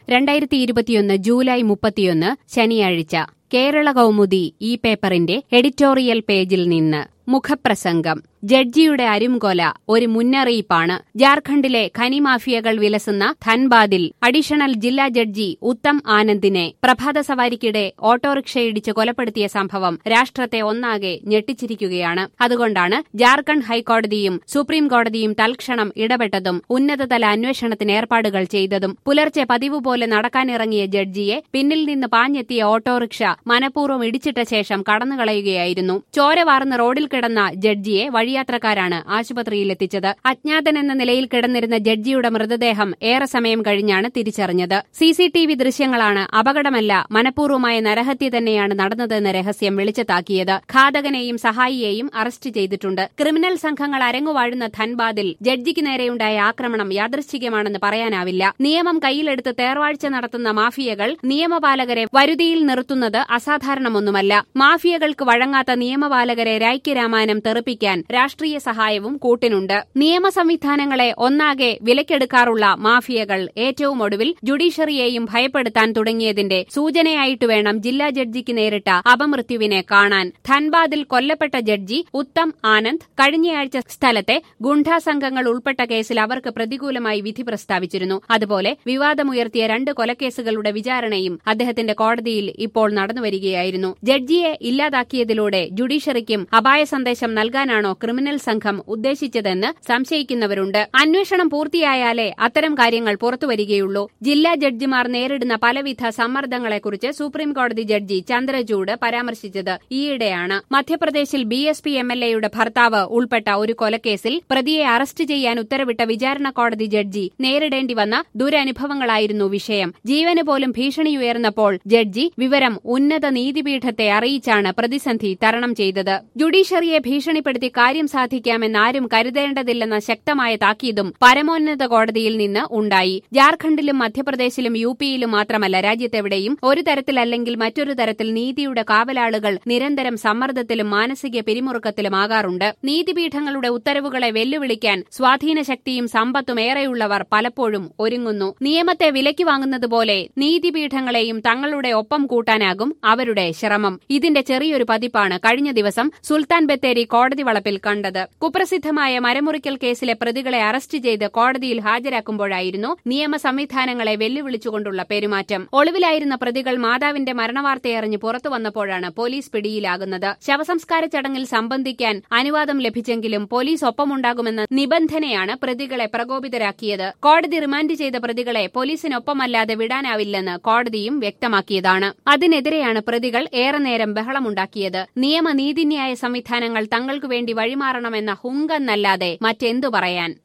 2021 July 31 ശനിയാഴ്ച കേരള കൗമുദി ഈ പേപ്പറിന്റെ എഡിറ്റോറിയൽ പേജിൽ നിന്ന് മുഖപ്രസംഗം. ജഡ്ജിയുടെ അരുംകൊല ഒരു മുന്നറിയിപ്പാണ്. ജാർഖണ്ഡിലെ ഖനിമാഫിയകൾ വിലസുന്ന ധൻബാദിൽ അഡീഷണൽ ജില്ലാ ജഡ്ജി ഉത്തം ആനന്ദിനെ പ്രഭാത സവാരിക്കിടെ ഓട്ടോറിക്ഷയിടിച്ച് കൊലപ്പെടുത്തിയ സംഭവം രാഷ്ട്രത്തെ ഒന്നാകെ ഞെട്ടിച്ചിരിക്കുകയാണ്. അതുകൊണ്ടാണ് ജാർഖണ്ഡ് ഹൈക്കോടതിയും സുപ്രീം കോടതിയും തൽക്ഷണം ഇടപെട്ടതും ഉന്നതതല അന്വേഷണത്തിന് ഏർപ്പാടുകൾ ചെയ്തതും. പുലർച്ചെ പതിവ് പോലെ നടക്കാനിറങ്ങിയ ജഡ്ജിയെ പിന്നിൽ നിന്ന് പാഞ്ഞെത്തിയ ഓട്ടോറിക്ഷ മനഃപൂർവ്വം ഇടിച്ചിട്ട ശേഷം കടന്നുകളയുകയായിരുന്നു. ചോര വാർന്ന റോഡിൽ കിടന്ന ജഡ്ജിയെ വഴിയാത്രക്കാരാണ് ആശുപത്രിയിലെത്തിച്ചത്. അജ്ഞാതനെന്ന നിലയിൽ കിടന്നിരുന്ന ജഡ്ജിയുടെ മൃതദേഹം ഏറെ സമയം കഴിഞ്ഞാണ് തിരിച്ചറിഞ്ഞത്. സിസിടിവി ദൃശ്യങ്ങളാണ് അപകടമല്ല, മനഃപൂർവ്വമായ നരഹത്യ തന്നെയാണ് നടന്നതെന്ന രഹസ്യം വെളിച്ചത്താക്കിയത്. ഘാതകനെയും സഹായിയെയും അറസ്റ്റ് ചെയ്തിട്ടുണ്ട്. ക്രിമിനൽ സംഘങ്ങൾ അരങ്ങുവാഴുന്ന ധൻബാദിൽ ജഡ്ജിക്ക് നേരെയുണ്ടായ ആക്രമണം യാദൃശ്ചികമാണെന്ന് പറയാനാവില്ല. നിയമം കയ്യിലെടുത്ത് തേർവാഴ്ച നടത്തുന്ന മാഫിയകൾ നിയമപാലകരെ വരുതിയിൽ നിർത്തുന്നത് അസാധാരണമൊന്നുമല്ല. മാഫിയകൾക്ക് വഴങ്ങാത്ത നിയമപാലകരെ രായ്ക്ക് തെറിപ്പിക്കാൻ രാഷ്ട്രീയ സഹായവും കൂട്ടിനുണ്ട്. നിയമ സംവിധാനങ്ങളെ ഒന്നാകെ വിലക്കെടുക്കാറുള്ള മാഫിയകൾ ഏറ്റവും ഒടുവിൽ ജുഡീഷ്യറിയെയും ഭയപ്പെടുത്താൻ തുടങ്ങിയതിന്റെ സൂചനയായിട്ട് വേണം ജില്ലാ ജഡ്ജിക്ക് നേരിട്ട അപമൃത്യുവിനെ കാണാൻ. ധൻബാദിൽ കൊല്ലപ്പെട്ട ജഡ്ജി ഉത്തം ആനന്ദ് കഴിഞ്ഞയാഴ്ച സ്ഥലത്തെ ഗുണ്ടാ സംഘങ്ങൾ ഉൾപ്പെട്ട കേസിൽ അവർക്ക് പ്രതികൂലമായി വിധി പ്രസ്താവിച്ചിരുന്നു. അതുപോലെ വിവാദമുയർത്തിയ 2 കൊലക്കേസുകളുടെ വിചാരണയും അദ്ദേഹത്തിന്റെ കോടതിയിൽ ഇപ്പോൾ നടന്നുവരികയായിരുന്നു. ജഡ്ജിയെ ഇല്ലാതാക്കിയതിലൂടെ ജുഡീഷ്യറിക്കും അപായ സന്ദേശം നൽകാനാണോ ക്രിമിനൽ സംഘം ഉദ്ദേശിച്ചതെന്ന് സംശയിക്കുന്നവരുണ്ട്. അന്വേഷണം പൂർത്തിയായാലേ അത്തരം കാര്യങ്ങൾ പുറത്തുവരികയുള്ളൂ. ജില്ലാ ജഡ്ജിമാർ നേരിടുന്ന പലവിധ സമ്മർദ്ദങ്ങളെക്കുറിച്ച് സുപ്രീംകോടതി ജഡ്ജി ചന്ദ്രചൂഡ് പരാമർശിച്ചത് ഈയിടെയാണ്. മധ്യപ്രദേശിൽ BSP MLAയുടെ ഭർത്താവ് ഉൾപ്പെട്ട ഒരു കൊലക്കേസിൽ പ്രതിയെ അറസ്റ്റ് ചെയ്യാൻ ഉത്തരവിട്ട വിചാരണ കോടതി ജഡ്ജി നേരിടേണ്ടി വന്ന ദുരനുഭവങ്ങളായിരുന്നു വിഷയം. ജീവന് പോലും ഭീഷണിയുയർന്നപ്പോൾ ജഡ്ജി വിവരം ഉന്നത നീതിപീഠത്തെ അറിയിച്ചാണ് പ്രതിസന്ധി തരണം ചെയ്തത്. ജുഡീഷ്യറിയെ ഭീഷണിപ്പെടുത്തി കാര്യം സാധിക്കാമെന്നാരും കരുതേണ്ടതില്ലെന്ന ശക്തമായ താക്കീതും പരമോന്നത കോടതിയിൽ നിന്ന് ഉണ്ടായി. ജാർഖണ്ഡിലും മധ്യപ്രദേശിലും UPയിലും മാത്രമല്ല, രാജ്യത്തെവിടെയും ഒരു തരത്തിലല്ലെങ്കിൽ മറ്റൊരു തരത്തിൽ നീതിയുടെ കാവലാളുകൾ നിരന്തരം സമ്മർദ്ദത്തിലും മാനസിക പിരിമുറുക്കത്തിലുമാകാറുണ്ട്. നീതിപീഠങ്ങളുടെ ഉത്തരവുകളെ വെല്ലുവിളിക്കാൻ സ്വാധീനശക്തിയും സമ്പത്തും ഏറെയുള്ളവർ പലപ്പോഴും ഒരുങ്ങുന്നു. നിയമത്തെ വിലയ്ക്ക് വാങ്ങുന്നതുപോലെ നീതിപീഠങ്ങളെയും തങ്ങളുടെ ഒപ്പം കൂട്ടാനാകും അവരുടെ ശ്രമം. ഇതിന്റെ ചെറിയൊരു പതിപ്പാണ് കഴിഞ്ഞ ദിവസം സുൽത്താൻ ബത്തേരി കോടതി വളപ്പിൽ കണ്ടത്. കുപ്രസിദ്ധമായ മരമുറിക്കൽ കേസിലെ പ്രതികളെ അറസ്റ്റ് ചെയ്ത് കോടതിയിൽ ഹാജരാക്കുമ്പോഴായിരുന്നു നിയമ സംവിധാനങ്ങളെ വെല്ലുവിളിച്ചുകൊണ്ടുള്ള പെരുമാറ്റം. ഒളിവിലായിരുന്ന പ്രതികൾ മാതാവിന്റെ മരണവാർത്തയറിഞ്ഞ് പുറത്തു വന്നപ്പോഴാണ് പോലീസ് പിടിയിലാകുന്നത്. ശവസംസ്കാര ചടങ്ങിൽ സംബന്ധിക്കാൻ അനുവാദം ലഭിച്ചെങ്കിലും പോലീസ് ഒപ്പമുണ്ടാകുമെന്ന നിബന്ധനയാണ് പ്രതികളെ പ്രകോപിതരാക്കിയത്. കോടതി റിമാൻഡ് ചെയ്ത പ്രതികളെ പോലീസിനൊപ്പമല്ലാതെ വിടാനാവില്ലെന്ന് കോടതിയും വ്യക്തമാക്കിയതാണ്. അതിനെതിരെയാണ് പ്രതികൾ ഏറെ നേരം ബഹളമുണ്ടാക്കിയത്. നിയമ നീതിന്യായ സംവിധാനങ്ങൾ തങ്ങൾക്കു വേണ്ടി വഴിമാറണമെന്ന ഹുങ്കെന്നല്ലാതെ മറ്റെന്തു പറയാൻ.